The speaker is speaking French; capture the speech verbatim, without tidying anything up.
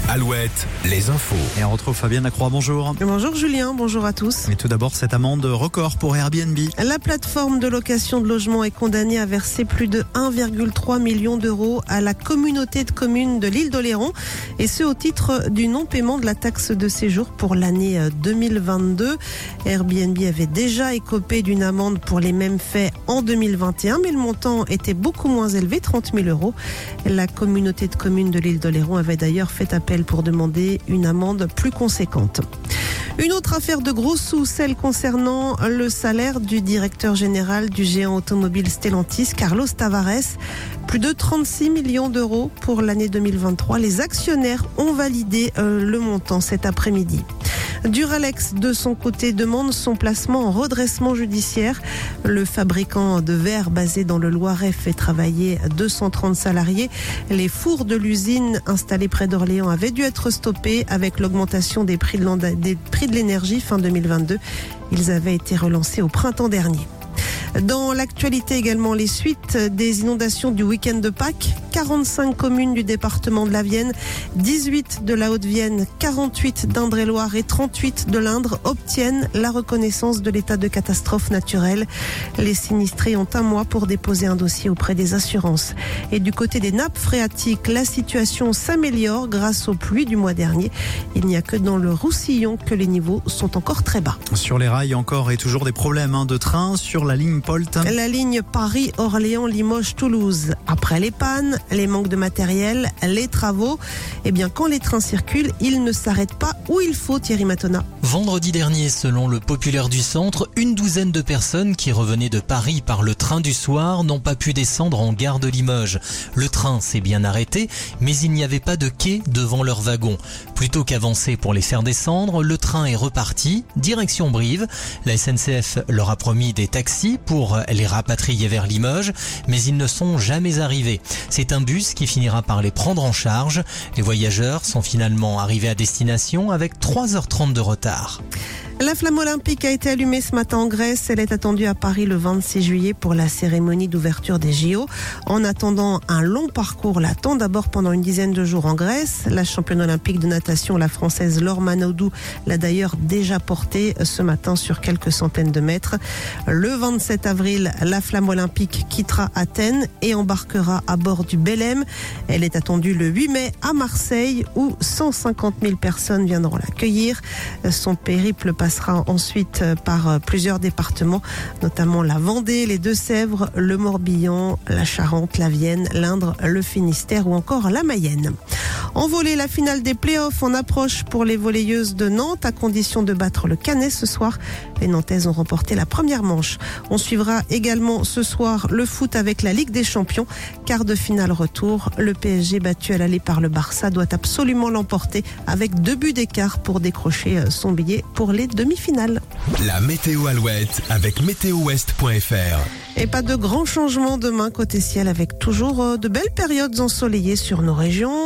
Alouette, les infos. Et on retrouve Fabienne Lacroix, bonjour. Bonjour Julien, bonjour à tous. Et tout d'abord, cette amende record pour Airbnb. La plateforme de location de logement est condamnée à verser plus de un virgule trois million d'euros à la communauté de communes de l'île d'Oléron. Et ce au titre du non-paiement de la taxe de séjour pour l'année deux mille vingt-deux. Airbnb avait déjà écopé d'une amende pour les mêmes faits en deux mille vingt et un, mais le montant était beaucoup moins élevé, trente mille euros. La communauté de communes de l'île d'Oléron avait d'ailleurs fait appel pour demander une amende plus conséquente. Une autre affaire de gros sous, celle concernant le salaire du directeur général du géant automobile Stellantis, Carlos Tavares. Plus de trente-six millions d'euros pour l'année deux mille vingt-trois. Les actionnaires ont validé euh, le montant cet après-midi. Duralex, de son côté, demande son placement en redressement judiciaire. Le fabricant de verre basé dans le Loiret fait travailler deux cent trente salariés. Les fours de l'usine installée près d'Orléans avaient dû être stoppés avec l'augmentation des prix de, des prix de l'énergie fin deux mille vingt-deux. Ils avaient été relancés au printemps dernier. Dans l'actualité également, les suites des inondations du week-end de Pâques. quarante-cinq communes du département de la Vienne, dix-huit de la Haute-Vienne, quarante-huit d'Indre-et-Loire et trente-huit de l'Indre obtiennent la reconnaissance de l'état de catastrophe naturelle. Les sinistrés ont un mois pour déposer un dossier auprès des assurances. Et du côté des nappes phréatiques, la situation s'améliore grâce aux pluies du mois dernier. Il n'y a que dans le Roussillon que les niveaux sont encore très bas. Sur les rails, encore et toujours des problèmes hein, de train sur la ligne Polt. La ligne Paris-Orléans-Limoges-Toulouse. Après les pannes, les manques de matériel, les travaux, eh bien quand les trains circulent, ils ne s'arrêtent pas où il faut, Thierry Matona. Vendredi dernier, selon le Populaire du Centre, une douzaine de personnes qui revenaient de Paris par le train du soir n'ont pas pu descendre en gare de Limoges. Le train s'est bien arrêté, mais il n'y avait pas de quai devant leur wagon. Plutôt qu'avancer pour les faire descendre, le train est reparti, direction Brive. La S N C F leur a promis des taxis pour les rapatrier vers Limoges, mais ils ne sont jamais arrivés. C'est un bus qui finira par les prendre en charge. Les voyageurs sont finalement arrivés à destination avec trois heures trente de retard. La flamme olympique a été allumée ce matin en Grèce. Elle est attendue à Paris le vingt-six juillet pour la cérémonie d'ouverture des J O. En attendant, un long parcours l'attend. D'abord pendant une dizaine de jours en Grèce. La championne olympique de natation, la française Laure Manodou, l'a d'ailleurs déjà portée ce matin sur quelques centaines de mètres. Le vingt-sept avril, la flamme olympique quittera Athènes et embarquera à bord du Belém. Elle est attendue le huit mai à Marseille où cent cinquante mille personnes viendront l'accueillir. Son périple passe sera ensuite par plusieurs départements, notamment la Vendée, les Deux-Sèvres, le Morbihan, la Charente, la Vienne, l'Indre, le Finistère ou encore la Mayenne. En volley, la finale des playoffs en approche pour les volleyeuses de Nantes, à condition de battre le Canet ce soir. Les Nantaises ont remporté la première manche. On suivra également ce soir le foot avec la Ligue des Champions. Quart de finale retour. Le P S G battu à l'aller par le Barça doit absolument l'emporter avec deux buts d'écart pour décrocher son billet pour les demi-finales. La météo Alouette avec météo ouest point f r. Et pas de grands changements demain côté ciel avec toujours de belles périodes ensoleillées sur nos régions.